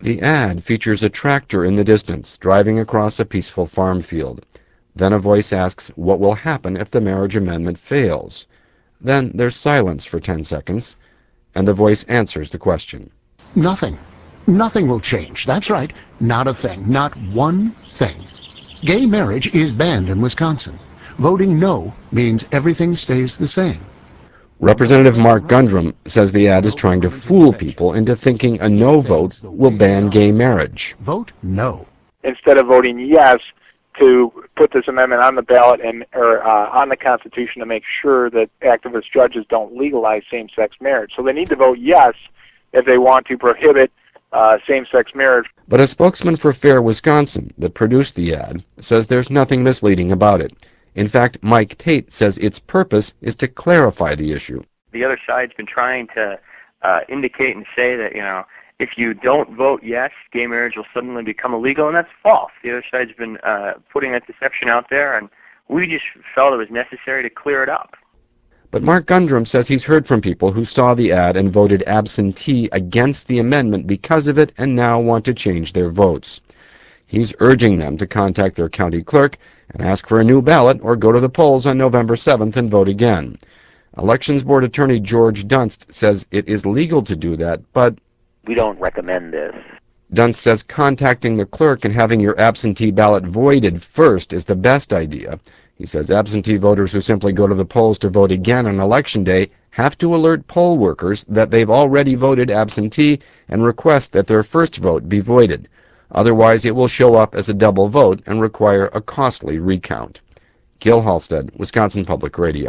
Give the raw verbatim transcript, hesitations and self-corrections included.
The ad features a tractor in the distance, driving across a peaceful farm field. Then a voice asks what will happen if the marriage amendment fails. Then there's silence for ten seconds, and the voice answers the question. Nothing. Nothing will change. That's right. Not a thing. Not one thing. Gay marriage is banned in Wisconsin. Voting no means everything stays the same. Representative Mark Gundrum says the ad is trying to fool people into thinking a no vote will ban gay marriage. Vote no. Instead of voting yes to put this amendment on the ballot and or uh, on the Constitution to make sure that activist judges don't legalize same-sex marriage. So they need to vote yes if they want to prohibit uh, same-sex marriage. But a spokesman for Fair Wisconsin that produced the ad says there's nothing misleading about it. In fact, Mike Tate says its purpose is to clarify the issue. The other side's been trying to uh, indicate and say that, you know, if you don't vote yes, gay marriage will suddenly become illegal, and that's false. The other side's been uh, putting that deception out there, and we just felt it was necessary to clear it up. But Mark Gundrum says he's heard from people who saw the ad and voted absentee against the amendment because of it and now want to change their votes. He's urging them to contact their county clerk and ask for a new ballot or go to the polls on November seventh and vote again. Elections Board Attorney George Dunst says it is legal to do that, but we don't recommend this. Dunst says contacting the clerk and having your absentee ballot voided first is the best idea. He says absentee voters who simply go to the polls to vote again on Election Day have to alert poll workers that they've already voted absentee and request that their first vote be voided. Otherwise, it will show up as a double vote and require a costly recount. Gil Halstead, Wisconsin Public Radio.